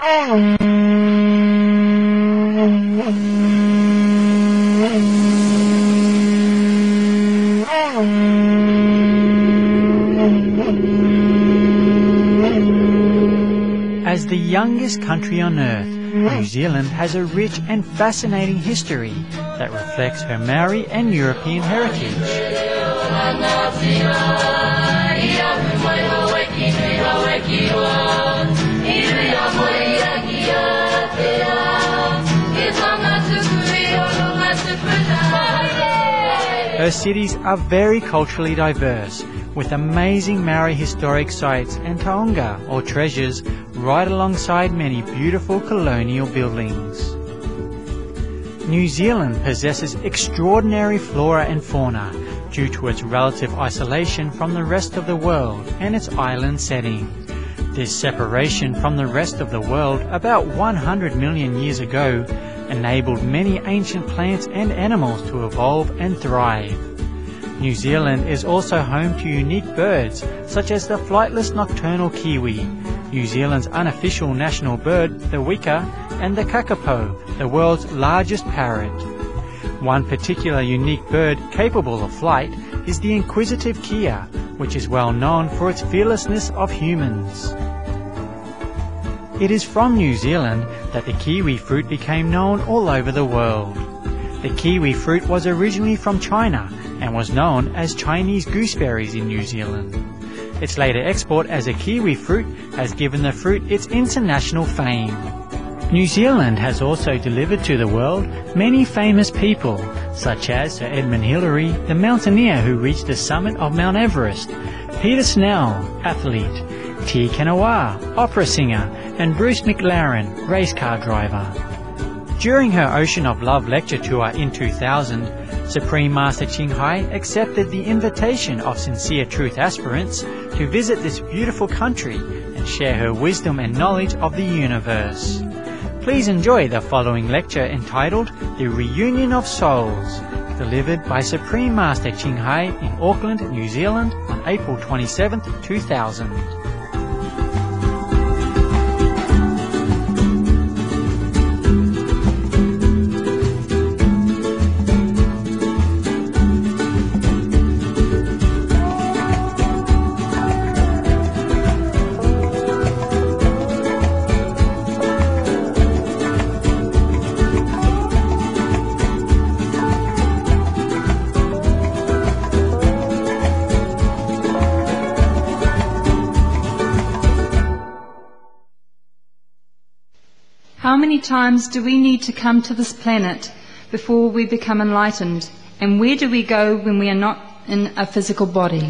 As the youngest country on Earth, New Zealand has a rich and fascinating history that reflects her Maori and European heritage. Her cities are very culturally diverse, with amazing Maori historic sites and taonga, or treasures, right alongside many beautiful colonial buildings. New Zealand possesses extraordinary flora and fauna due to its relative isolation from the rest of the world and its island setting. This separation from the rest of the world about 100 million years ago enabled many ancient plants and animals to evolve and thrive. New Zealand is also home to unique birds such as the flightless nocturnal kiwi, New Zealand's unofficial national bird, the wika, and the kakapo, the world's largest parrot. One particular unique bird capable of flight is the inquisitive kea, which is well known for its fearlessness of humans. It is from New Zealand that the kiwi fruit became known all over the world. The kiwi fruit was originally from China and was known as Chinese gooseberries in New Zealand. Its later export as a kiwi fruit has given the fruit its international fame. New Zealand has also delivered to the world many famous people, such as Sir Edmund Hillary, the mountaineer who reached the summit of Mount Everest, Peter Snell, athlete, T. Kenawa, opera singer, and Bruce McLaren, race car driver. During her Ocean of Love lecture tour in 2000, Supreme Master Ching Hai accepted the invitation of Sincere Truth aspirants to visit this beautiful country and share her wisdom and knowledge of the universe. Please enjoy the following lecture entitled The Reunion of Souls, delivered by Supreme Master Ching Hai in Auckland, New Zealand on April 27, 2000. How many times do we need to come to this planet before we become enlightened? And where do we go when we are not in a physical body?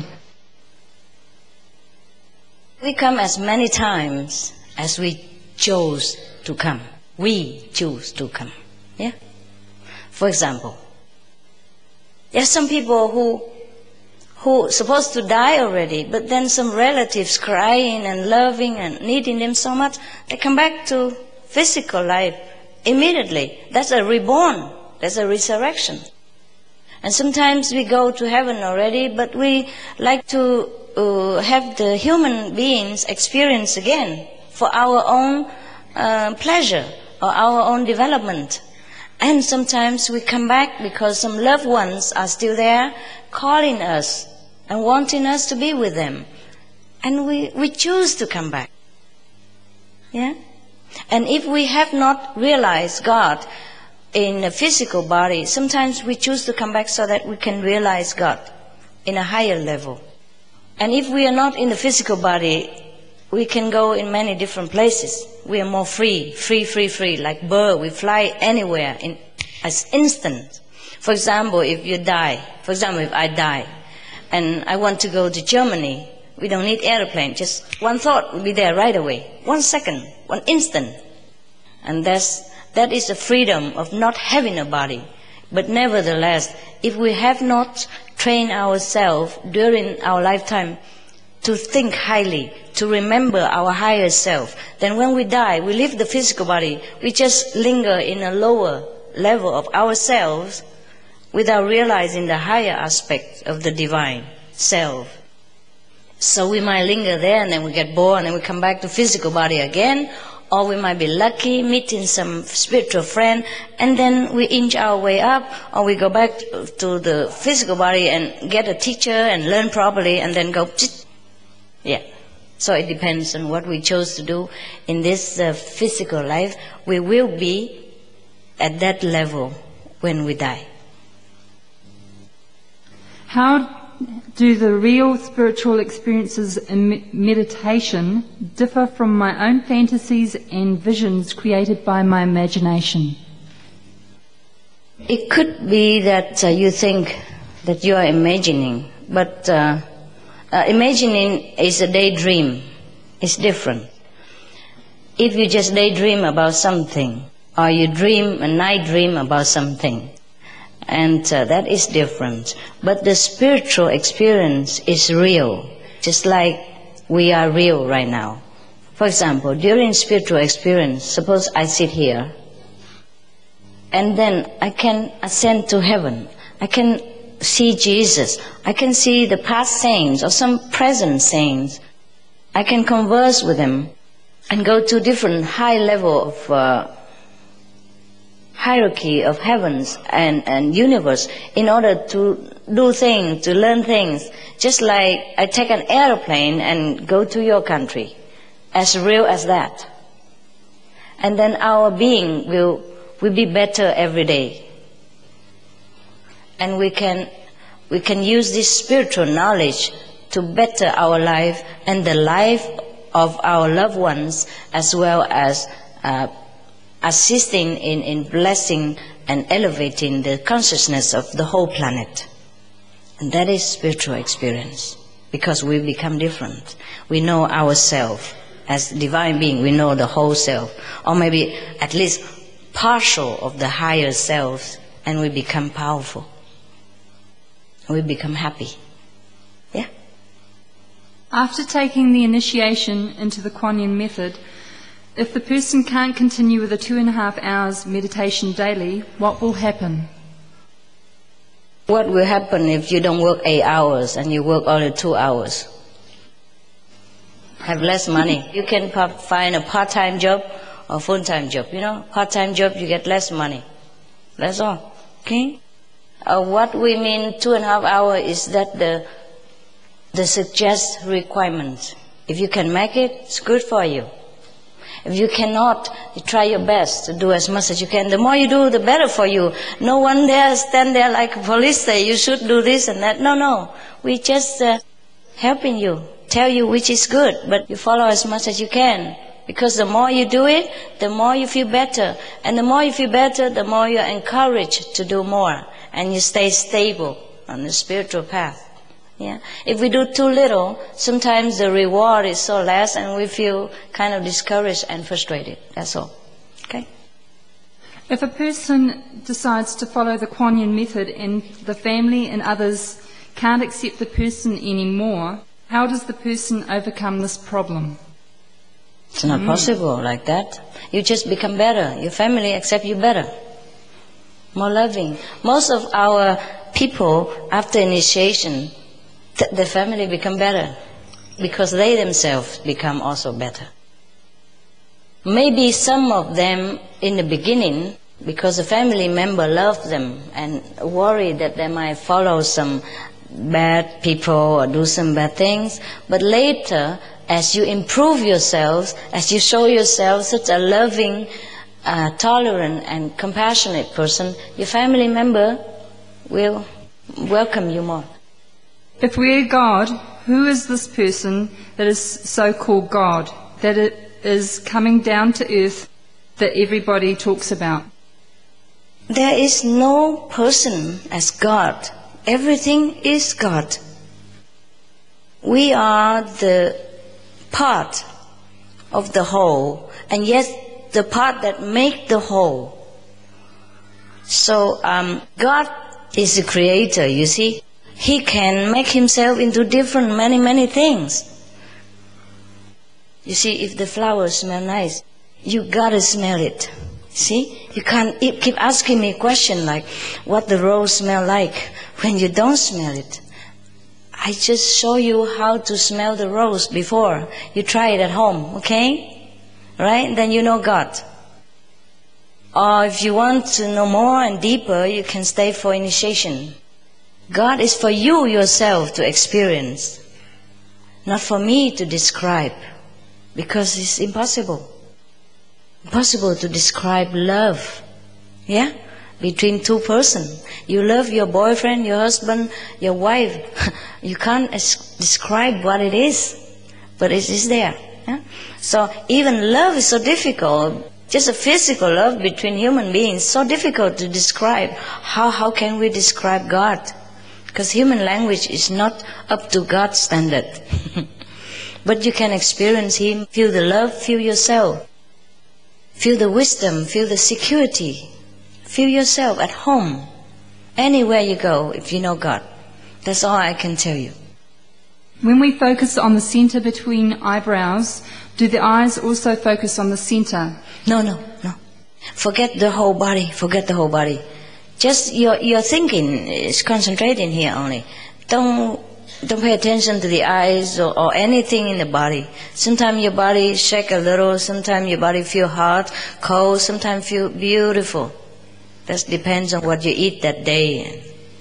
We come as many times as we chose to come. We choose to come. Yeah? For example, there are some people who supposed to die already, but then some relatives crying and loving and needing them so much, they come back to physical life immediately. That's a reborn. That's a resurrection. And sometimes we go to heaven already, but we like to have the human beings experience again for our own pleasure or our own development. And sometimes we come back because some loved ones are still there calling us and wanting us to be with them. And we choose to come back. Yeah? And if we have not realized God in a physical body, sometimes we choose to come back so that we can realize God in a higher level. And if we are not in the physical body, we can go in many different places. We are more free. Like bird, we fly anywhere as instant. For example, if you die, if I die, and I want to go to Germany, we don't need airplane, just one thought will be there right away. 1 second, 1 instant. And that is the freedom of not having a body. But nevertheless, if we have not trained ourselves during our lifetime to think highly, to remember our higher self, then when we die, we leave the physical body, we just linger in a lower level of ourselves without realizing the higher aspect of the divine self. So we might linger there, and then we get bored, and then we come back to physical body again, or we might be lucky meeting some spiritual friend, and then we inch our way up, or we go back to the physical body and get a teacher and learn properly, and then go. Yeah. So it depends on what we chose to do in this physical life. We will be at that level when we die. How do the real spiritual experiences in meditation differ from my own fantasies and visions created by my imagination? It could be that you think that you are imagining, but imagining is a daydream. It's different. If you just daydream about something, or you dream a night dream about something, and that is different. But the spiritual experience is real, just like we are real right now. For example, during spiritual experience, suppose I sit here, and then I can ascend to heaven. I can see Jesus. I can see the past saints or some present saints. I can converse with them and go to different high level of hierarchy of heavens and universe in order to do things, to learn things. Just like I take an airplane and go to your country, as real as that. And then our being will be better every day. And we can use this spiritual knowledge to better our life and the life of our loved ones, as well as assisting in blessing and elevating the consciousness of the whole planet. And that is spiritual experience, because we become different. We know ourselves as divine being. We know the whole self, or maybe at least partial of the higher selves, and we become powerful. We become happy. Yeah? After taking the initiation into the Kuan Yin method, if the person can't continue with the 2.5 hours meditation daily, what will happen? What will happen if you don't work 8 hours and you work only 2 hours? Have less money. You can find a part-time job or full-time job. You know, part-time job you get less money. That's all. Okay? What we mean 2.5 hours is that the suggest requirement. If you can make it, it's good for you. If you cannot, you try your best to do as much as you can. The more you do, the better for you. No one there stand there like police say, you should do this and that. No. We just helping you, tell you which is good, but you follow as much as you can. Because the more you do it, the more you feel better. And the more you feel better, the more you are encouraged to do more. And you stay stable on the spiritual path. Yeah. If we do too little, sometimes the reward is so less and we feel kind of discouraged and frustrated. That's all. Okay? If a person decides to follow the Kuan Yin method and the family and others can't accept the person anymore, how does the person overcome this problem? It's not possible like that. You just become better. Your family accept you better. More loving. Most of our people, after initiation, the family become better because they themselves become also better. Maybe some of them in the beginning, because the family member loved them and worried that they might follow some bad people or do some bad things, but later, as you improve yourselves, as you show yourself such a loving, tolerant and compassionate person, your family member will welcome you more. If we are God, who is this person that is so-called God, that it is coming down to earth that everybody talks about? There is no person as God. Everything is God. We are the part of the whole, and yet the part that make the whole. So God is the creator, you see. He can make himself into different many things. You see, if the flowers smell nice, you gotta smell it. See? You can't keep asking me a question like what the rose smell like when you don't smell it. I just show you how to smell the rose before you try it at home, okay? right? Then you know God. Or if you want to know more and deeper, you can stay for initiation. God is for you yourself to experience, not for me to describe, because it's impossible. Impossible to describe love, yeah, between two persons. You love your boyfriend, your husband, your wife. You can't describe what it is, but it is there. Yeah? So even love is so difficult. Just a physical love between human beings, so difficult to describe. How can we describe God? Because human language is not up to God's standard. But you can experience Him, feel the love, feel yourself. Feel the wisdom, feel the security. Feel yourself at home. Anywhere you go, if you know God. That's all I can tell you. When we focus on the center between eyebrows, do the eyes also focus on the center? No. Forget the whole body, Just your thinking is concentrating here only. Don't pay attention to the eyes or anything in the body. Sometimes your body shake a little, sometimes your body feel hot, cold, sometimes feel beautiful. That depends on what you eat that day.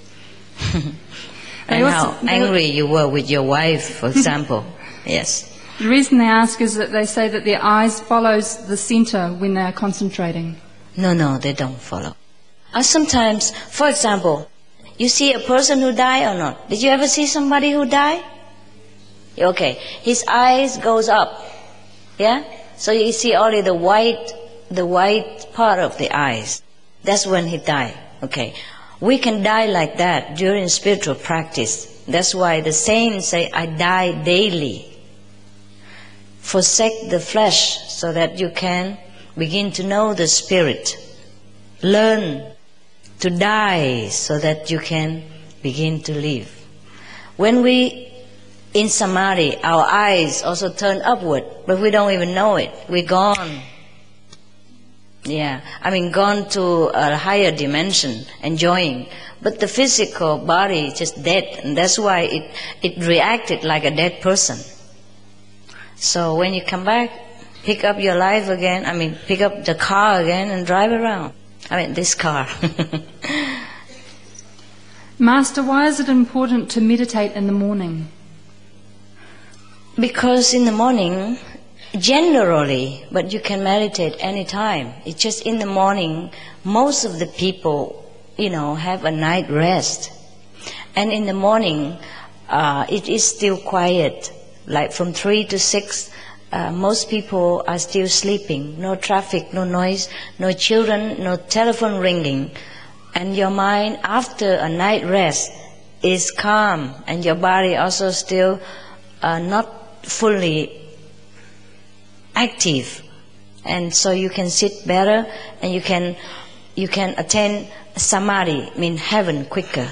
And how angry you were with your wife, for example. Yes. The reason they ask is that they say that their eyes follows the center when they are concentrating. No, they don't follow. Sometimes, for example, you see a person who died or not? Did you ever see somebody who died? Okay, his eyes goes up, yeah? So you see only the white part of the eyes. That's when he died, okay. We can die like that during spiritual practice. That's why the saints say, I die daily. Forsake the flesh so that you can begin to know the spirit. Learn to die so that you can begin to live. When we in samadhi, our eyes also turn upward, but we don't even know it. We're gone. Yeah, gone to a higher dimension, enjoying. But the physical body is just dead, and that's why it reacted like a dead person. So when you come back, pick up your life again, pick up the car again and drive around. This car. Master, why is it important to meditate in the morning? Because in the morning, generally, but you can meditate any time. It's just in the morning, most of the people, have a night rest. And in the morning, it is still quiet. Like from 3 to 6, most people are still sleeping. No traffic, no noise, no children, no telephone ringing. And your mind, after a night rest, is calm. And your body also still not fully active. And so you can sit better and you can attain samadhi, heaven, quicker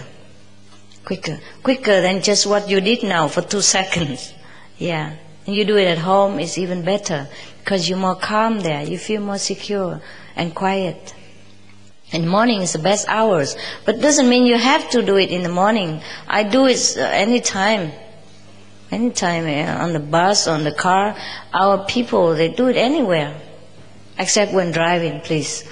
than just what you did now for 2 seconds. Yeah, and you do it at home, it's even better because you're more calm there, you feel more secure and quiet. And morning is the best hours, but doesn't mean you have to do it in the morning. I do it anytime, on the bus, on the car. Our people, they do it anywhere, except when driving, please.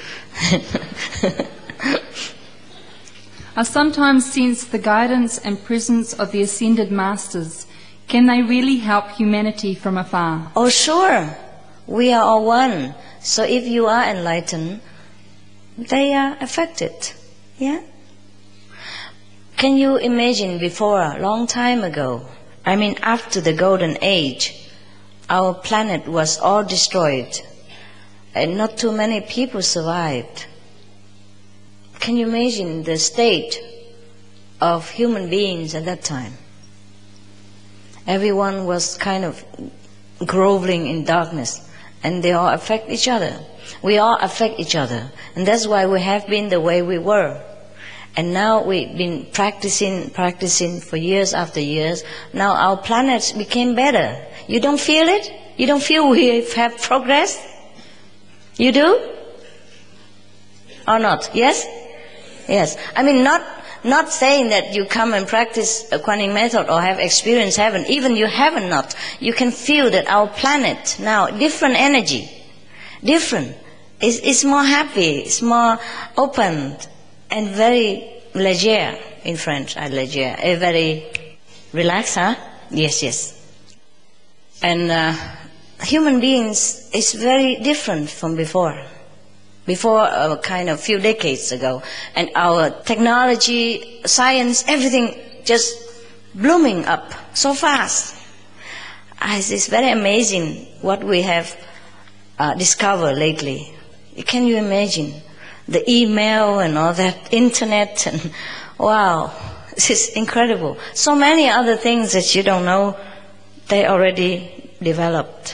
I sometimes sense the guidance and presence of the ascended masters. Can they really help humanity from afar? Oh, sure. We are all one. So if you are enlightened, they are affected. Yeah? Can you imagine before, a long time ago, after the Golden Age, our planet was all destroyed and not too many people survived. Can you imagine the state of human beings at that time? Everyone was kind of groveling in darkness, and they all affect each other. We all affect each other, and that's why we have been the way we were. And now we've been practicing for years after years. Now our planet became better. You don't feel it? You don't feel we have progress? You do? Or not? Yes? Yes. Not saying that you come and practice a Kuan method or have experienced heaven. Even you haven't not. You can feel that our planet now, different energy. different. It's more happy, it's more open, and very léger in French. Léger, very relaxed, huh? Yes. And human beings is very different from before. Before, kind of few decades ago, and our technology, science, everything just blooming up so fast. It's very amazing what we have discovered lately. Can you imagine the email and all that, internet, and wow, this is incredible. So many other things that you don't know, they already developed.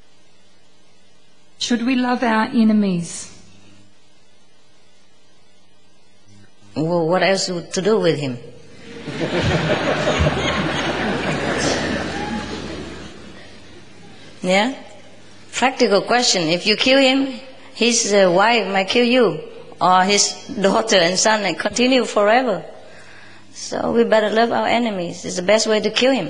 Should we love our enemies? Well, what else to do with him? Yeah? Practical question. If you kill him, his wife might kill you, or his daughter and son, and continue forever. So we better love our enemies. It's the best way to kill him.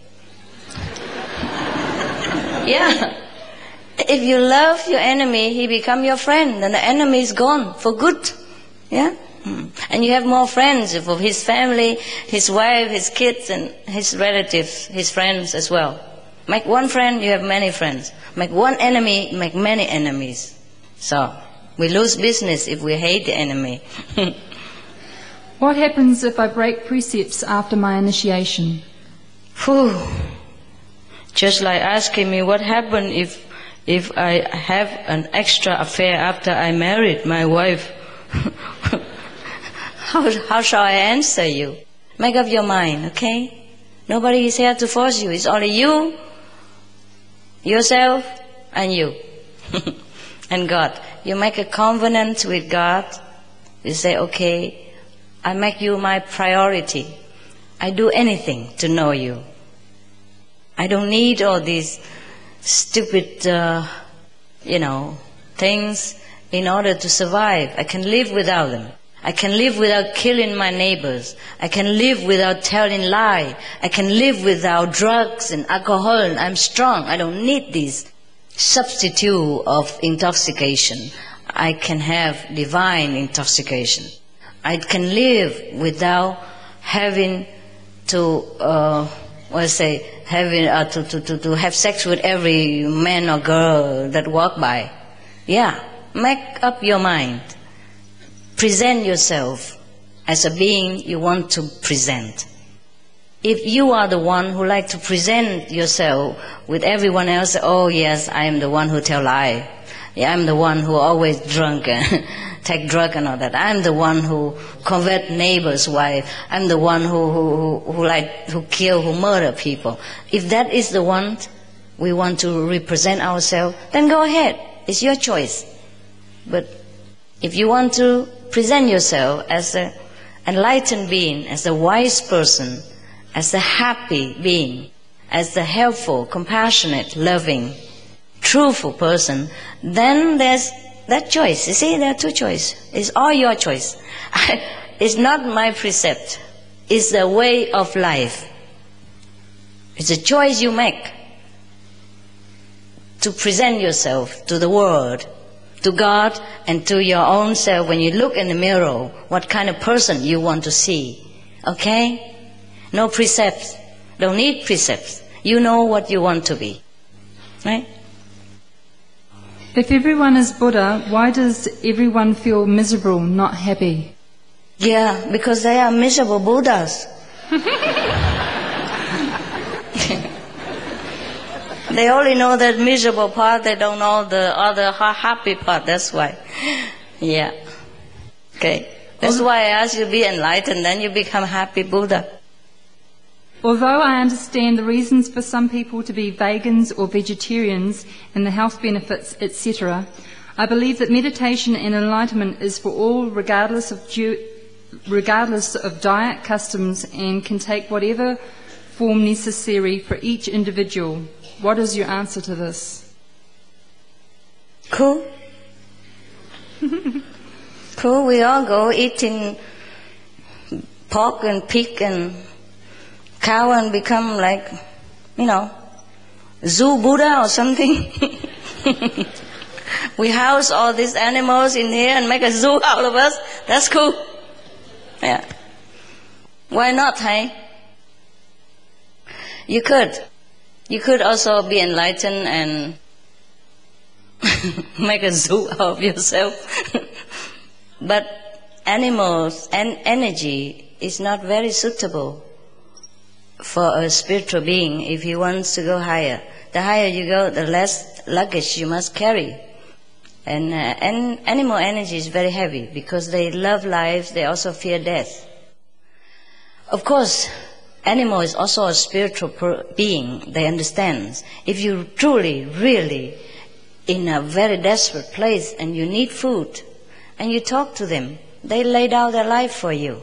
Yeah. If you love your enemy, he become your friend, and the enemy is gone for good. Yeah? And you have more friends of his family, his wife, his kids, and his relatives, his friends as well. Make one friend, you have many friends. Make one enemy, make many enemies. So, we lose business if we hate the enemy. What happens if I break precepts after my initiation? Whew. Just like asking me what happened if I have an extra affair after I married my wife. How shall I answer you? Make up your mind, okay? Nobody is here to force you. It's only you, yourself, and you. And God. You make a covenant with God. You say, okay, I make you my priority. I do anything to know you. I don't need all these stupid, things in order to survive. I can live without them. I can live without killing my neighbors. I can live without telling lies. I can live without drugs and alcohol. And I'm strong. I don't need this substitute of intoxication. I can have divine intoxication. I can live without having to, to have sex with every man or girl that walk by. Yeah, make up your mind. Present yourself as a being you want to present. If you are the one who like to present yourself with everyone else, oh yes, I am the one who tell lie. Yeah, I'm the one who always drunk and take drug and all that. I'm the one who convert neighbor's wife. I'm the one who kill, who murder people. If that is the one we want to represent ourselves, then go ahead. It's your choice. But if you want to present yourself as an enlightened being, as a wise person, as a happy being, as a helpful, compassionate, loving, truthful person, then there's that choice. You see, there are two choices. It's all your choice. It's not my precept. It's the way of life. It's a choice you make to present yourself to the world, to God, and to your own self. When you look in the mirror, what kind of person you want to see. Okay? No precepts. Don't need precepts. You know what you want to be. Right? If everyone is Buddha, why does everyone feel miserable, not happy? Yeah, because they are miserable Buddhas. They only know that miserable part, they don't know the other happy part, that's why. Yeah. Okay. That's why I ask you to be enlightened, then you become happy Buddha. Although I understand the reasons for some people to be vegans or vegetarians and the health benefits, etc., I believe that meditation and enlightenment is for all regardless of diet, customs, and can take whatever form necessary for each individual. What is your answer to this? Cool. Cool, we all go eating pork and pig and cow and become like, zoo Buddha or something. We house all these animals in here and make a zoo out of us. That's cool. Yeah. Why not, hey? You could. You could also be enlightened and make a zoo out of yourself. But animals and energy is not very suitable for a spiritual being if he wants to go higher. The higher you go, the less luggage you must carry. And animal energy is very heavy because they love life, they also fear death. Of course, animal is also a spiritual being, they understand. If you truly, really, in a very desperate place and you need food, and you talk to them, they lay down their life for you.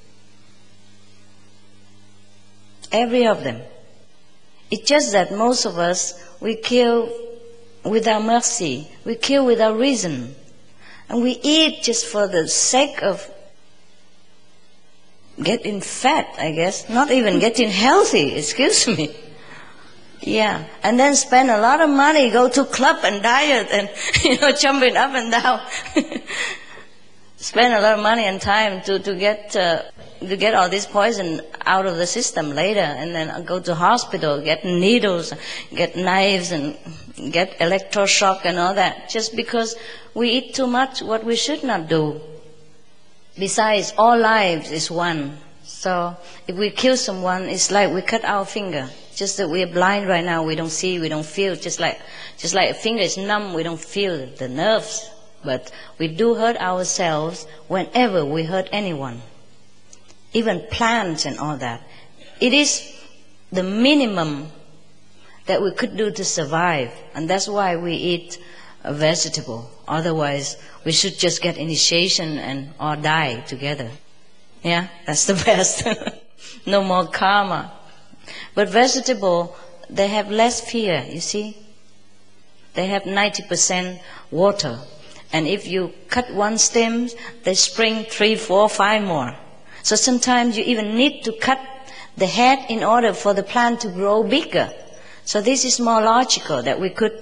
Every of them. It's just that most of us, we kill without mercy, we kill without reason, and we eat just for the sake of getting fat, I guess, not even getting healthy, excuse me. Yeah, and then spend a lot of money, go to club and diet and, jumping up and down. Spend a lot of money and time to get all this poison out of the system later, and then go to hospital, get needles, get knives, and get electroshock and all that, just because we eat too much what we should not do. Besides, all lives is one. So if we kill someone, it's like we cut our finger. Just that we are blind right now, we don't see, we don't feel. Just like a finger is numb, we don't feel the nerves. But we do hurt ourselves whenever we hurt anyone. Even plants and all that. It is the minimum that we could do to survive. And that's why we eat a vegetable. Otherwise, we should just get initiation or die together. Yeah, that's the best. No more karma. But vegetable, they have less fear, you see. They have 90% water. And if you cut one stem, they spring 3, 4, 5 more. So sometimes you even need to cut the head in order for the plant to grow bigger. So this is more logical, that we could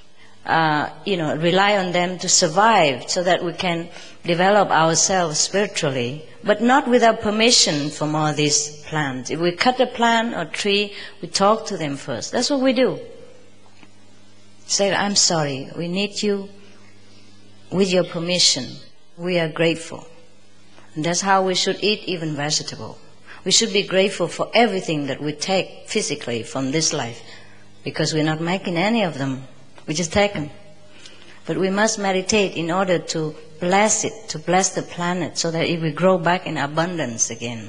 rely on them to survive so that we can develop ourselves spiritually, but not without permission from all these plants. If we cut a plant or tree, we talk to them first. That's what we do. Say, I'm sorry, we need you with your permission. We are grateful. And that's how we should eat even vegetable. We should be grateful for everything that we take physically from this life, because we're not making any of them. We just take them. But we must meditate in order to bless it, to bless the planet, so that it will grow back in abundance again.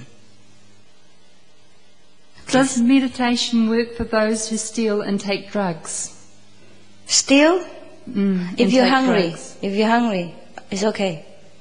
Does meditation work for those who steal and take drugs? Steal? If you're hungry, it's okay.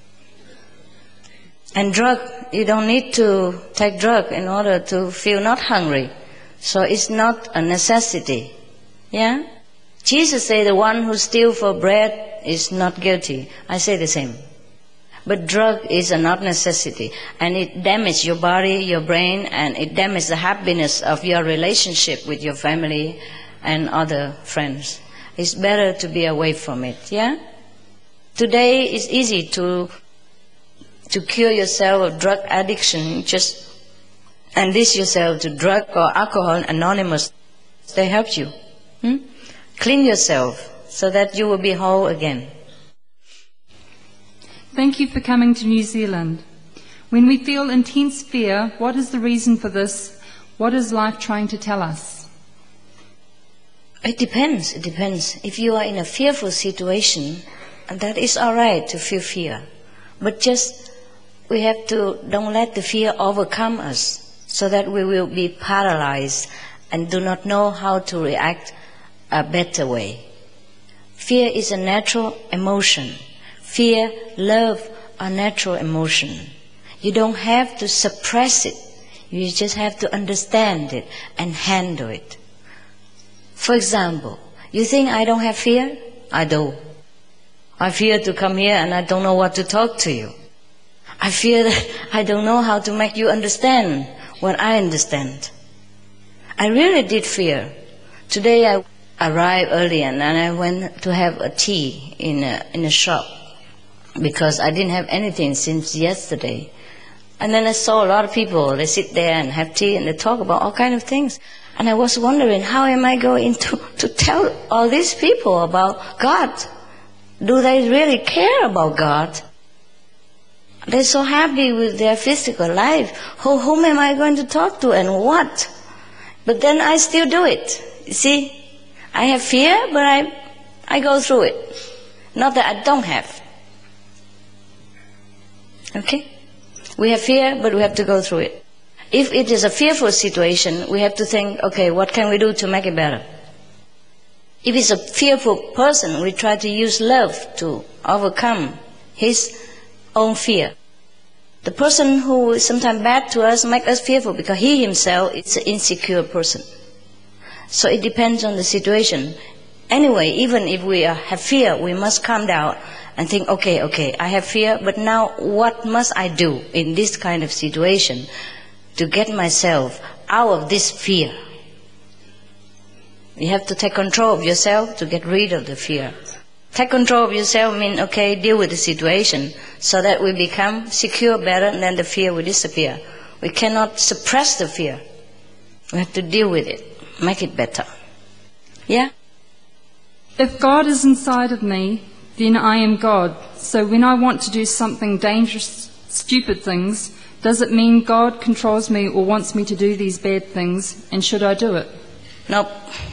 And drug, you don't need to take drug in order to feel not hungry. So it's not a necessity. Yeah? Jesus said the one who steals for bread is not guilty. I say the same. But drug is a not necessity. And it damages your body, your brain, and it damages the happiness of your relationship with your family and other friends. It's better to be away from it, yeah? Today it's easy to cure yourself of drug addiction. Just enlist yourself to drug or alcohol anonymous. They help you. Clean yourself so that you will be whole again. Thank you for coming to New Zealand. When we feel intense fear, what is the reason for this? What is life trying to tell us? It depends. If you are in a fearful situation, that is all right to feel fear. But just, we have to, don't let the fear overcome us, so that we will be paralyzed and do not know how to react a better way. Fear is a natural emotion. Fear, love are natural emotion. You don't have to suppress it. You just have to understand it and handle it. For example, you think I don't have fear? I do. I fear to come here and I don't know what to talk to you. I fear that I don't know how to make you understand what I understand. I really did fear. Today arrived early, and I went to have a tea in a shop because I didn't have anything since yesterday. And then I saw a lot of people. They sit there and have tea and they talk about all kinds of things. And I was wondering, how am I going to tell all these people about God? Do they really care about God? They're so happy with their physical life. Whom am I going to talk to and what? But then I still do it. You see, I have fear, but I go through it. Not that I don't have. Okay? We have fear, but we have to go through it. If it is a fearful situation, we have to think, okay, what can we do to make it better? If it's a fearful person, we try to use love to overcome his own fear. The person who is sometimes bad to us makes us fearful because he himself is an insecure person. So it depends on the situation. Anyway, even if we have fear, we must calm down and think, okay, I have fear, but now what must I do in this kind of situation to get myself out of this fear? You have to take control of yourself to get rid of the fear. Take control of yourself means, okay, deal with the situation so that we become secure better and then the fear will disappear. We cannot suppress the fear. We have to deal with it, make it better. Yeah? If God is inside of me, then I am God. So when I want to do something dangerous, stupid things, does it mean God controls me or wants me to do these bad things, and should I do it? Nope.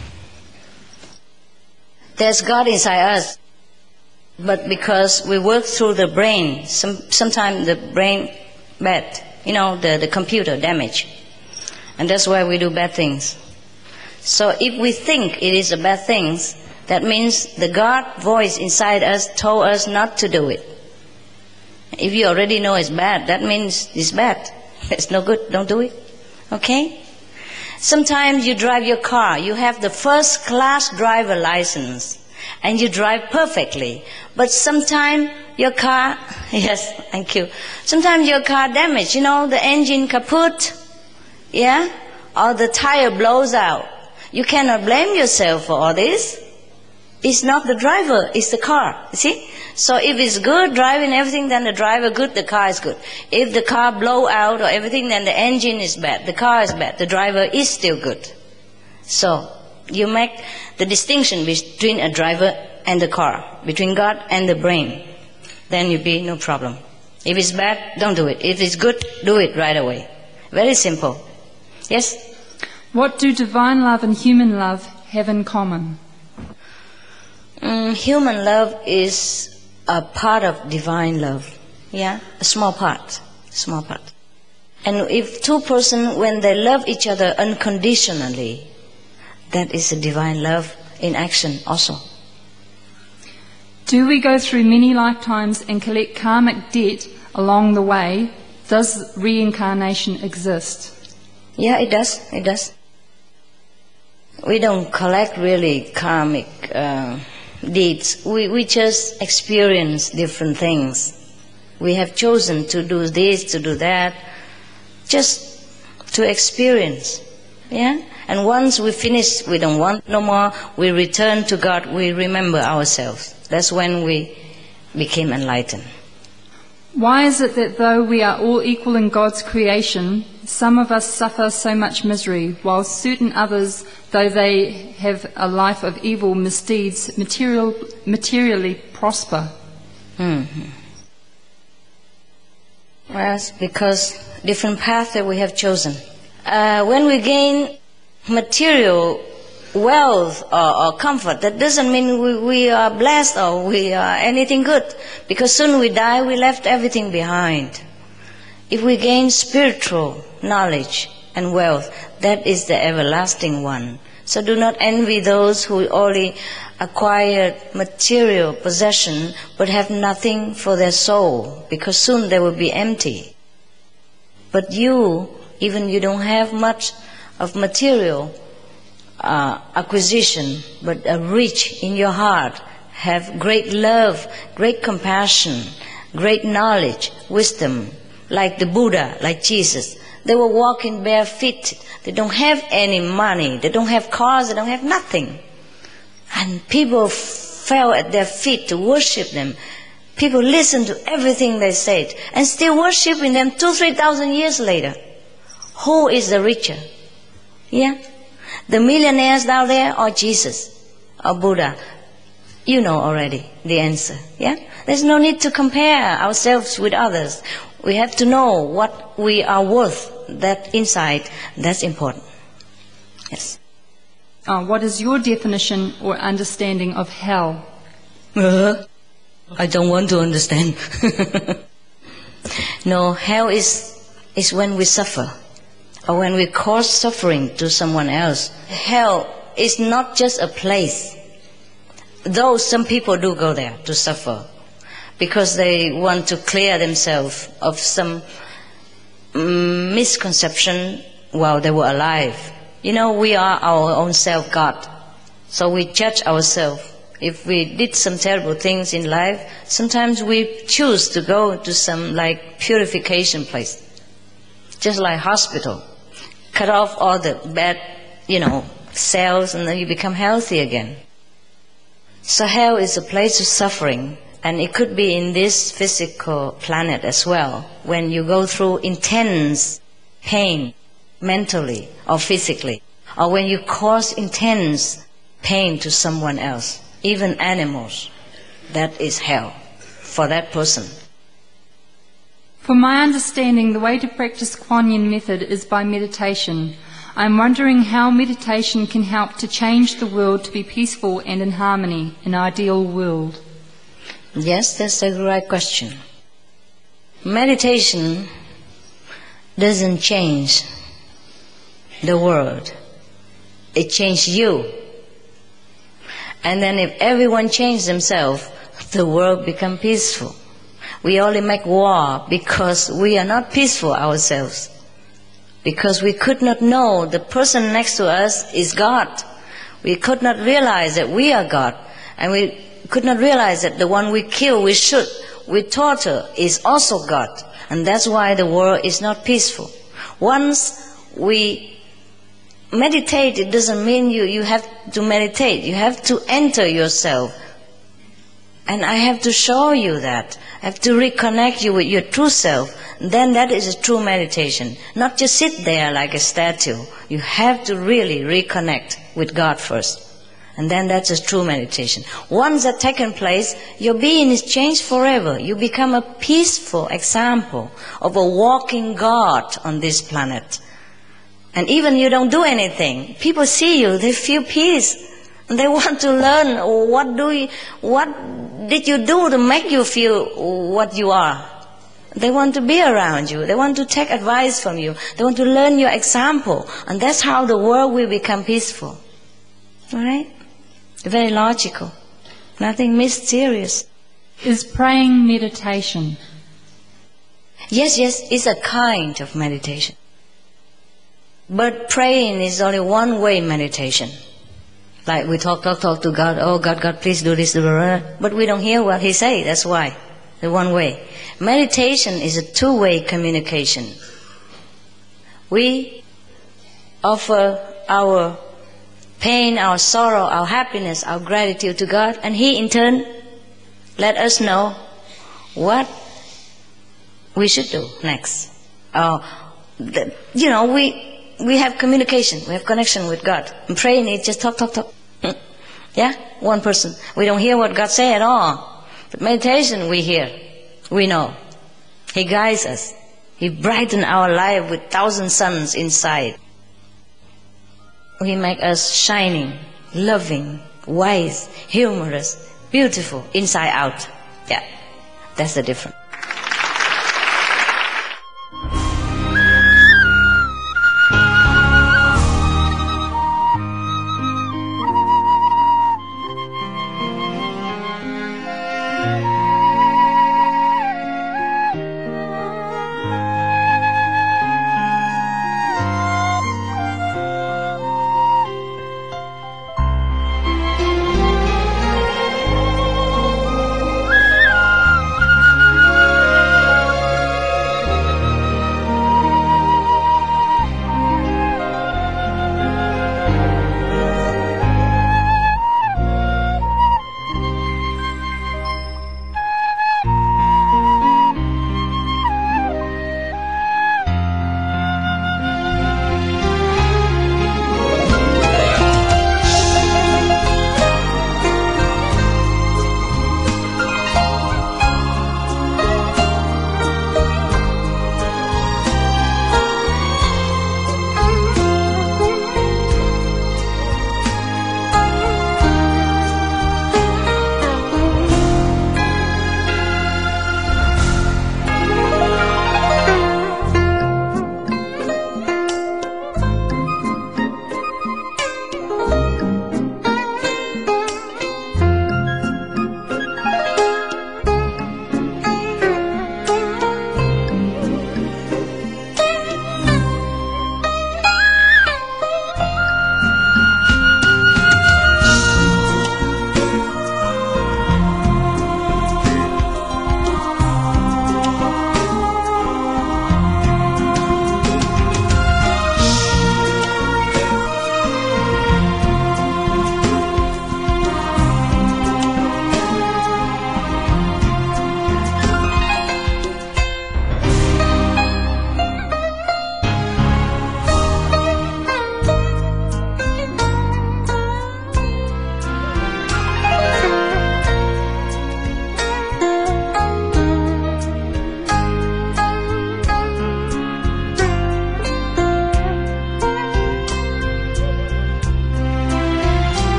There's God inside us, but because we work through the brain, sometimes the brain bad, the computer damage, and that's why we do bad things. So if we think it is a bad thing, that means the God voice inside us told us not to do it. If you already know it's bad, that means it's bad. It's no good, don't do it. Okay? Sometimes you drive your car, you have the first class driver license, and you drive perfectly. But sometimes your car, yes, thank you. Sometimes your car damaged, the engine kaput, yeah? Or the tire blows out. You cannot blame yourself for all this. It's not the driver, it's the car, you see? So if it's good driving everything, then the driver good, the car is good. If the car blow out or everything, then the engine is bad, the car is bad, the driver is still good. So you make the distinction between a driver and the car, between God and the brain. Then you'll be no problem. If it's bad, don't do it. If it's good, do it right away. Very simple. Yes? What do divine love and human love have in common? Human love is a part of divine love. Yeah? A small part. Small part. And if two persons, when they love each other unconditionally, that is a divine love in action also. Do we go through many lifetimes and collect karmic debt along the way? Does reincarnation exist? Yeah, it does. It does. We don't collect really karmic deeds. We just experience different things. We have chosen to do this, to do that, just to experience. Yeah? And once we finish, we don't want no more, we return to God, we remember ourselves. That's when we became enlightened. Why is it that though we are all equal in God's creation, some of us suffer so much misery, while certain others, though they have a life of evil misdeeds, materially prosper? Mm-hmm. Well, it's because different path that we have chosen. When we gain material wealth or comfort, that doesn't mean we are blessed or we are anything good, because soon we die, we left everything behind. If we gain spiritual knowledge and wealth, that is the everlasting one. So do not envy those who only acquired material possession but have nothing for their soul, because soon they will be empty. But you, even you don't have much of material acquisition, but rich in your heart, have great love, great compassion, great knowledge, wisdom, like the Buddha, like Jesus. They were walking bare feet. They don't have any money. They don't have cars. They don't have nothing. And people fell at their feet to worship them. People listened to everything they said and still worshiping them 2,000-3,000 years later. Who is the richer? Yeah? The millionaires down there or Jesus or Buddha? You know already the answer. Yeah? There's no need to compare ourselves with others. We have to know what we are worth. That inside, that's important. Yes. What is your definition or understanding of hell? I don't want to understand. No, hell is when we suffer, or when we cause suffering to someone else. Hell is not just a place, though some people do go there to suffer, because they want to clear themselves of some misconception while they were alive. You know, we are our own self-God, so we judge ourselves. If we did some terrible things in life, sometimes we choose to go to some like purification place, just like hospital. Cut off all the bad, cells, and then you become healthy again. So hell is a place of suffering, and it could be in this physical planet as well, when you go through intense pain, mentally or physically, or when you cause intense pain to someone else, even animals. That is hell for that person. From my understanding, the way to practice Kuan Yin method is by meditation. I'm wondering how meditation can help to change the world to be peaceful and in harmony, an ideal world. Yes, that's a right question. Meditation doesn't change the world. It changes you. And then if everyone changes themselves, the world becomes peaceful. We only make war because we are not peaceful ourselves. Because we could not know the person next to us is God. We could not realize that we are God. And we could not realize that the one we kill, we shoot, we torture is also God. And that's why the world is not peaceful. Once we meditate, it doesn't mean you have to meditate. You have to enter yourself. And I have to show you that. I have to reconnect you with your true self. Then that is a true meditation. Not just sit there like a statue. You have to really reconnect with God first. And then that's a true meditation. Once that taken place, your being is changed forever. You become a peaceful example of a walking God on this planet. And even you don't do anything, people see you, they feel peace. And they want to learn what did you do to make you feel what you are. They want to be around you. They want to take advice from you. They want to learn your example. And that's how the world will become peaceful. All right? Very logical. Nothing mysterious. Is praying meditation? Yes, it's a kind of meditation. But praying is only one way meditation. Like we talk to God, oh God, please do this, but we don't hear what He says, that's why. The one way. Meditation is a two-way communication. We offer our pain, our sorrow, our happiness, our gratitude to God, and He in turn let us know what we should do next. We have communication, we have connection with God. And praying is just talk. Yeah, one person. We don't hear what God say at all. But meditation we hear, we know. He guides us. He brightens our life with 1,000 suns inside. He makes us shining, loving, wise, humorous, beautiful, inside out. Yeah, that's the difference.